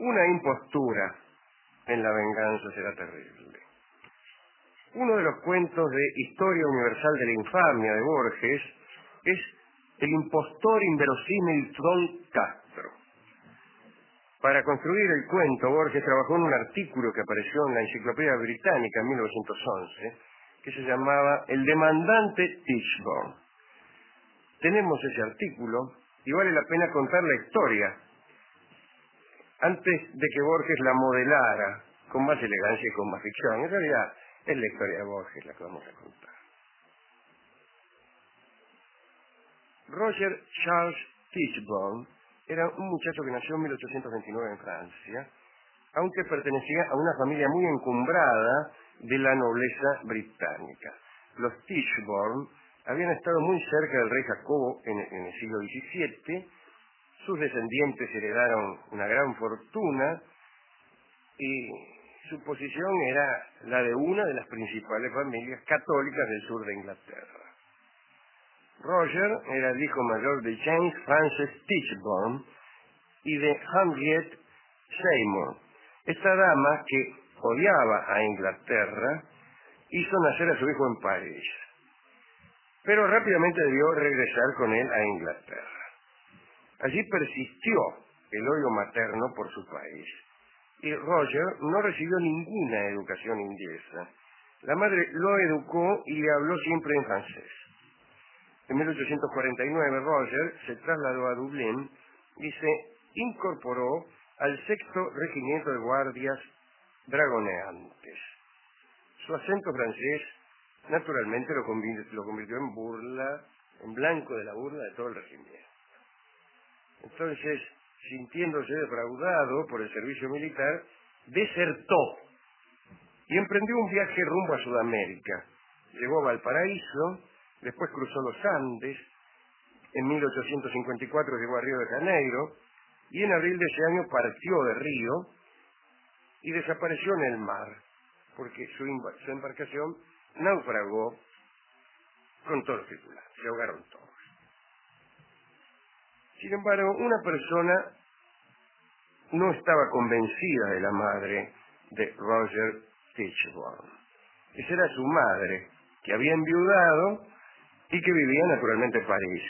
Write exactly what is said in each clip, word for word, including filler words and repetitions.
Una impostura en la venganza será terrible. Uno de los cuentos de Historia Universal de la Infamia de Borges es El impostor inverosímil Tron Castro. Para construir el cuento, Borges trabajó en un artículo que apareció en la Enciclopedia Británica en mil novecientos once, que se llamaba El demandante Tichborne. Tenemos ese artículo y vale la pena contar la historia antes de que Borges la modelara con más elegancia y con más ficción. En realidad es la historia de Borges la que vamos a contar. Roger Charles Tichborne era un muchacho que nació en mil ochocientos veintinueve en Francia, aunque pertenecía a una familia muy encumbrada de la nobleza británica. Los Tichborne habían estado muy cerca del rey Jacobo en, en el siglo diecisiete, sus descendientes heredaron una gran fortuna y su posición era la de una de las principales familias católicas del sur de Inglaterra. Roger era el hijo mayor de James Francis Tichborne y de Henriette Seymour. Esta dama, que odiaba a Inglaterra, hizo nacer a su hijo en París, pero rápidamente debió regresar con él a Inglaterra. Allí persistió el odio materno por su país, y Roger no recibió ninguna educación inglesa. La madre lo educó y le habló siempre en francés. En mil ochocientos cuarenta y nueve, Roger se trasladó a Dublín y se incorporó al sexto regimiento de guardias dragoneantes. Su acento francés, naturalmente, lo convirtió, lo convirtió en burla, en blanco de la burla de todo el regimiento. Entonces, sintiéndose defraudado por el servicio militar, desertó y emprendió un viaje rumbo a Sudamérica. Llegó a Valparaíso, después cruzó los Andes, en mil ochocientos cincuenta y cuatro llegó a Río de Janeiro, y en abril de ese año partió de Río y desapareció en el mar, porque su, su embarcación naufragó con todos los tripulados, se ahogaron todos. Sin embargo, una persona no estaba convencida de la madre de Roger Tichborne. Esa era su madre, que había enviudado y que vivía naturalmente en París.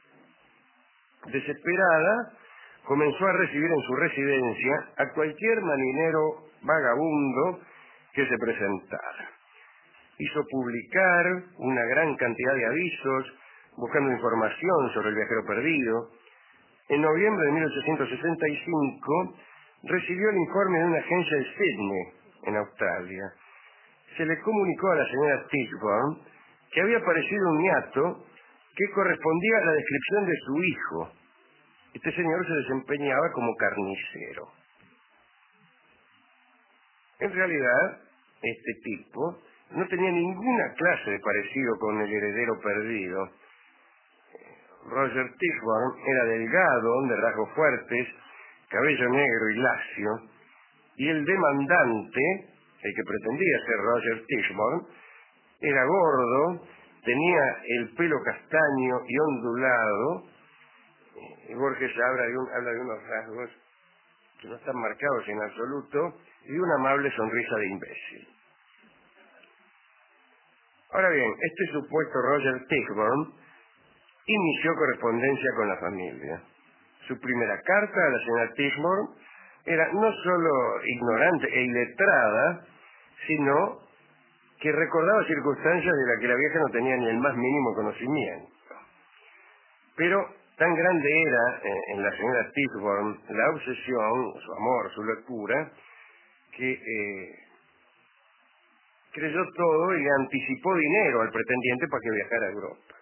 Desesperada, comenzó a recibir en su residencia a cualquier marinero vagabundo que se presentara. Hizo publicar una gran cantidad de avisos buscando información sobre el viajero perdido. En noviembre de mil ochocientos sesenta y cinco recibió el informe de una agencia de Sydney, en Australia. Se le comunicó a la señora Tichborne que había aparecido un niato que correspondía a la descripción de su hijo. Este señor se desempeñaba como carnicero. En realidad, este tipo no tenía ninguna clase de parecido con el heredero perdido. Roger Tichborne era delgado, de rasgos fuertes, cabello negro y lacio, y el demandante, el que pretendía ser Roger Tichborne, era gordo, tenía el pelo castaño y ondulado, y Borges habla de, un, habla de unos rasgos que no están marcados en absoluto, y una amable sonrisa de imbécil. Ahora bien, este supuesto Roger Tichborne inició correspondencia con la familia. Su primera carta a la señora Tichborne era no solo ignorante e iletrada, sino que recordaba circunstancias de las que la vieja no tenía ni el más mínimo conocimiento. Pero tan grande era eh, en la señora Tichborne la obsesión, su amor, su locura, que eh, creyó todo y le anticipó dinero al pretendiente para que viajara a Europa.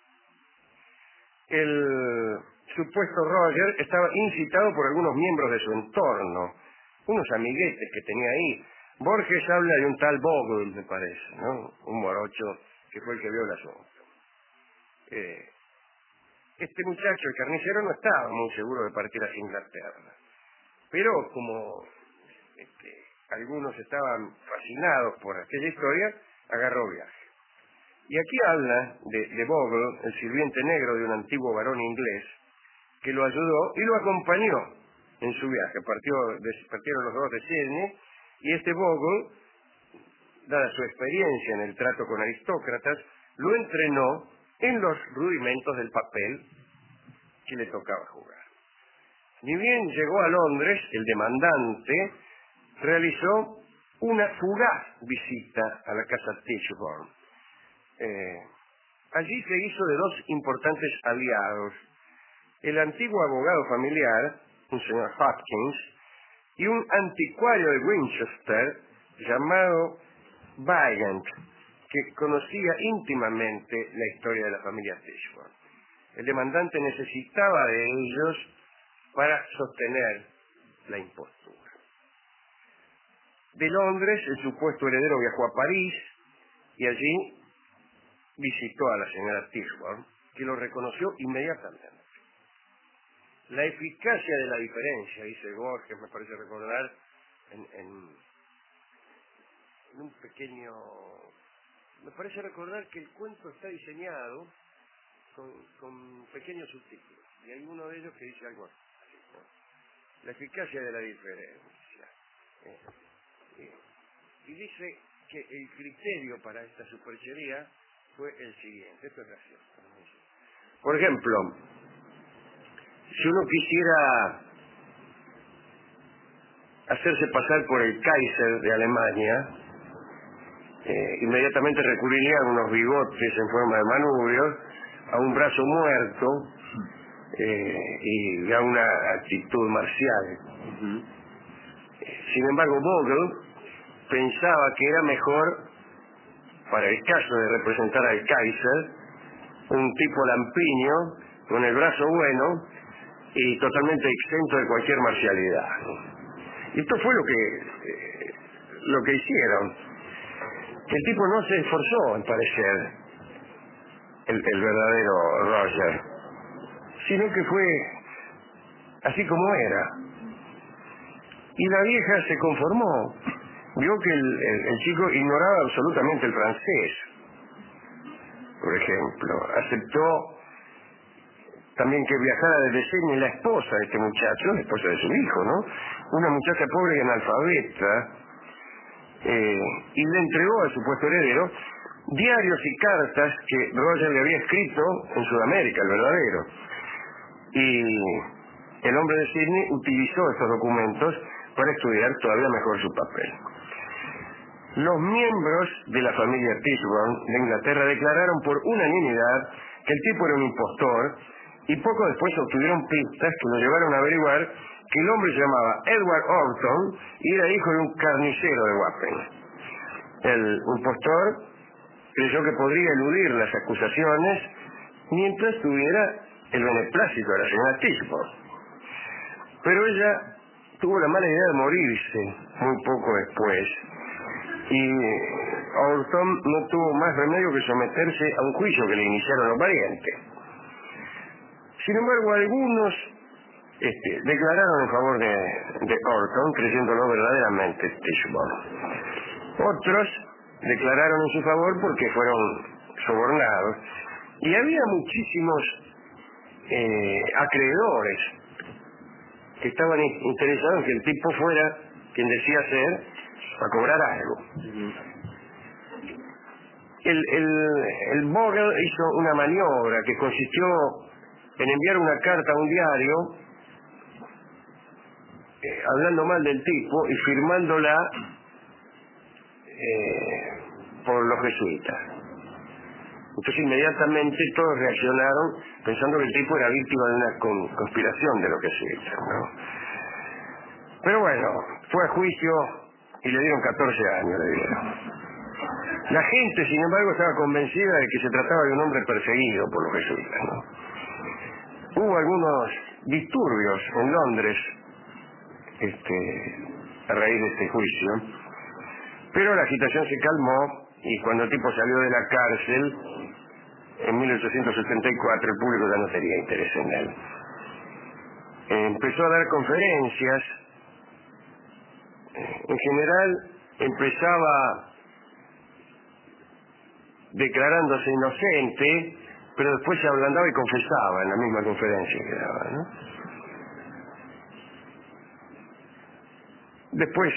El supuesto Roger estaba incitado por algunos miembros de su entorno, unos amiguetes que tenía ahí. Borges habla de un tal Bogle, me parece, ¿no? Un morocho que fue el que vio el asunto. Eh, este muchacho, el carnicero, no estaba muy seguro de partir hacia Inglaterra, pero como este, algunos estaban fascinados por aquella historia, agarró viaje. Y aquí habla de, de Bogle, el sirviente negro de un antiguo varón inglés, que lo ayudó y lo acompañó en su viaje. Partió de, partieron los dos de Sydney y este Bogle, dada su experiencia en el trato con aristócratas, lo entrenó en los rudimentos del papel que le tocaba jugar. Ni bien llegó a Londres, el demandante realizó una fugaz visita a la casa Tichborne. Eh, allí se hizo de dos importantes aliados, el antiguo abogado familiar, un señor Hopkins, y un anticuario de Winchester llamado Vaillant, que conocía íntimamente la historia de la familia Tichborne. El demandante necesitaba de ellos para sostener la impostura. De Londres, el supuesto heredero viajó a París y allí visitó a la señora Tichborne, que lo reconoció inmediatamente. La eficacia de la diferencia, dice Borges, me parece recordar, en, en, en un pequeño... Me parece recordar que el cuento está diseñado con, con pequeños subtítulos, y hay uno de ellos que dice algo así, ¿no? La eficacia de la diferencia. Eh, eh, y dice que el criterio para esta superchería fue el siguiente. Esto es gracioso. Por ejemplo, si uno quisiera hacerse pasar por el Kaiser de Alemania, eh, inmediatamente recurriría a unos bigotes en forma de manubrios, a un brazo muerto eh, y a una actitud marcial. Uh-huh. Sin embargo, Bogle pensaba que era mejor, para el caso de representar al Kaiser, un tipo lampiño, con el brazo bueno y totalmente exento de cualquier marcialidad. Y esto fue lo que eh, lo que hicieron. El tipo no se esforzó en parecer el, el verdadero Roger, sino que fue así como era. Y la vieja se conformó. Vio que el, el, el chico ignoraba absolutamente el francés, por ejemplo. Aceptó también que viajara desde Sydney la esposa de este muchacho, la esposa de su hijo, ¿no? Una muchacha pobre y analfabeta, eh, y le entregó al supuesto heredero diarios y cartas que Roger le había escrito en Sudamérica, el verdadero. Y el hombre de Sydney utilizó estos documentos para estudiar todavía mejor su papel. Los miembros de la familia Tichborne de Inglaterra declararon por unanimidad que el tipo era un impostor, y poco después obtuvieron pistas que nos llevaron a averiguar que el hombre se llamaba Edward Orton y era hijo de un carnicero de Wapping. El impostor creyó que podría eludir las acusaciones mientras tuviera el beneplácito de la señora Tichborne. Pero ella tuvo la mala idea de morirse muy poco después, y Orton no tuvo más remedio que someterse a un juicio que le iniciaron los parientes. Sin embargo, algunos este, declararon en favor de, de Orton, creyéndolo verdaderamente Tichborne. Otros declararon en su favor porque fueron sobornados. Y había muchísimos eh, acreedores que estaban interesados en que el tipo fuera quien decía ser, a cobrar algo. El, el, el Bogle hizo una maniobra que consistió en enviar una carta a un diario eh, hablando mal del tipo y firmándola eh, por los jesuitas. Entonces inmediatamente todos reaccionaron pensando que el tipo era víctima de una con, conspiración de los jesuitas, ¿no? Pero bueno, fue a juicio y le dieron catorce años, le dieron. La gente, sin embargo, estaba convencida de que se trataba de un hombre perseguido por los jesuitas, ¿no? Hubo algunos disturbios en Londres este, a raíz de este juicio, pero la agitación se calmó y cuando el tipo salió de la cárcel en mil ochocientos setenta y cuatro, el público ya no tenía interés en él. Empezó a dar conferencias. En general empezaba declarándose inocente, pero después se ablandaba y confesaba en la misma conferencia que daba, ¿no? Después,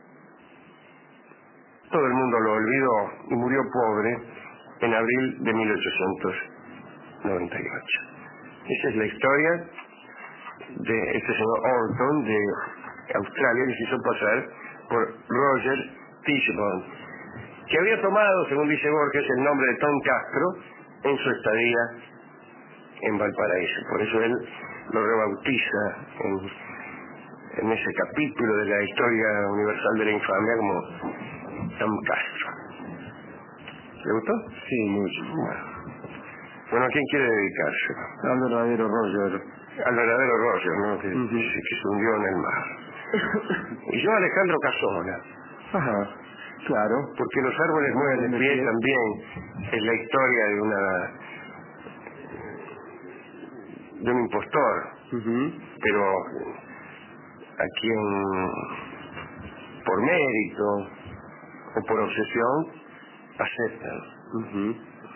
todo el mundo lo olvidó y murió pobre en abril de mil ochocientos noventa y ocho. Esa es la historia de este señor Orton de Australia, que se hizo pasar por Roger Tichborne, que había tomado, según dice Borges, el nombre de Tom Castro en su estadía en Valparaíso. Por eso él lo rebautiza en, en ese capítulo de la historia universal de la infamia como Tom Castro. ¿Le gustó? Sí, mucho. Bueno, bueno, ¿a quién quiere dedicarse? Al verdadero Roger. Al verdadero Roger, ¿no? Que, Uh-huh. que, que se hundió en el mar. Y yo, Alejandro Casona. Ajá, claro. Porque los árboles mueven de pie también es la historia de una de un impostor, Uh-huh. pero a quien por mérito o por obsesión aceptan. Uh-huh.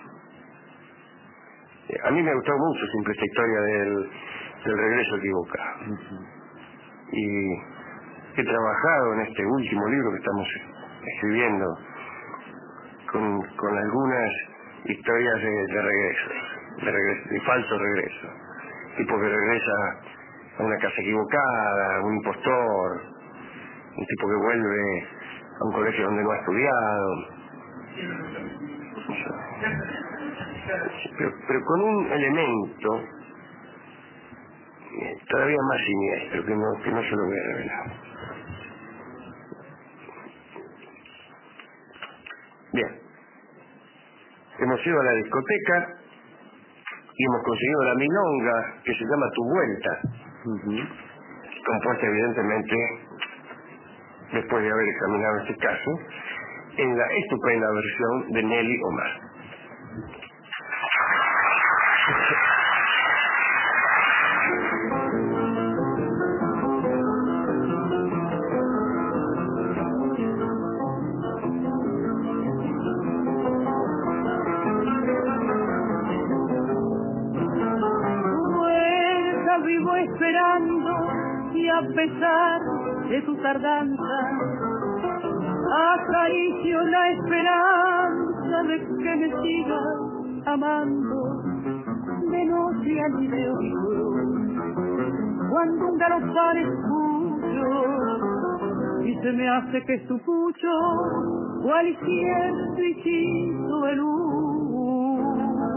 A mí me gustó mucho siempre esta historia del, del regreso equivocado. Uh-huh. Y he trabajado en este último libro que estamos escribiendo con, con algunas historias de, de regreso, de regreso, de falso regreso. Tipo que regresa a una casa equivocada, un impostor, un tipo que vuelve a un colegio donde no ha estudiado. Pero, pero con un elemento eh, todavía más siniestro, que no, que no se lo voy a revelar. Bien, hemos ido a la discoteca y hemos conseguido la milonga que se llama Tu Vuelta, Uh-huh. compuesta evidentemente, después de haber examinado este caso, en la estupenda versión de Nelly Omar. Vivo esperando y a pesar de tu tardanza acaricio la esperanza de que me sigas amando de noche al de cuando un galopar escucho y se me hace que es tu pucho cualquier bichito de luz.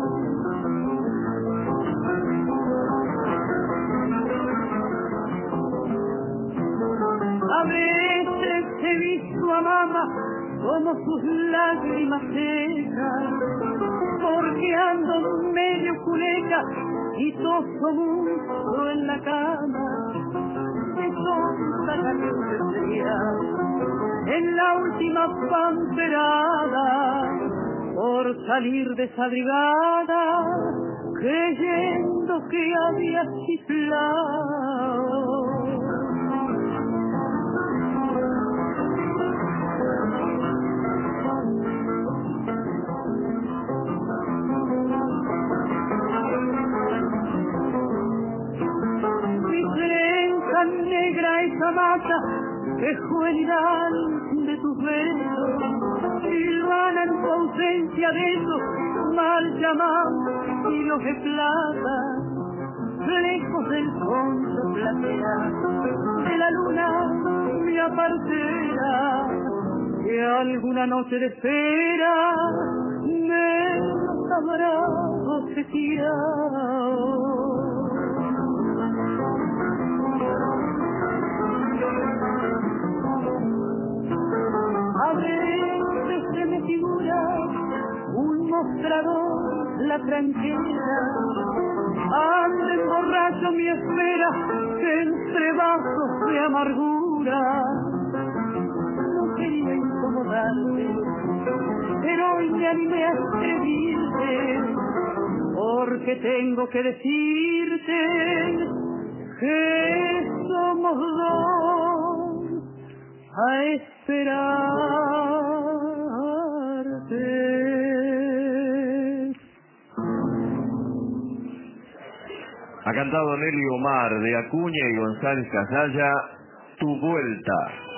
A veces he visto a mamá como sus lágrimas secas, porque ando medio culeca y toso mucho en la cama, de tonta calentería, en la última pamperada, por salir de esa brigada, creyendo que había chiflado. Negra esa mata que juvenil de tus besos silvana en tu ausencia de esos mal llamados hilos de plata lejos del fondo plateado de la luna mi apartera que alguna noche de espera me habrá obsequiado. A veces se me figura un mostrador, la tranquila, ande borracho mi espera, entre vasos de amargura. No quería incomodarte, pero hoy me animé a escribirte, porque tengo que decirte que somos dos a esperarte. Ha cantado Nelly Omar de Acuña y González Casalla, Tu Vuelta.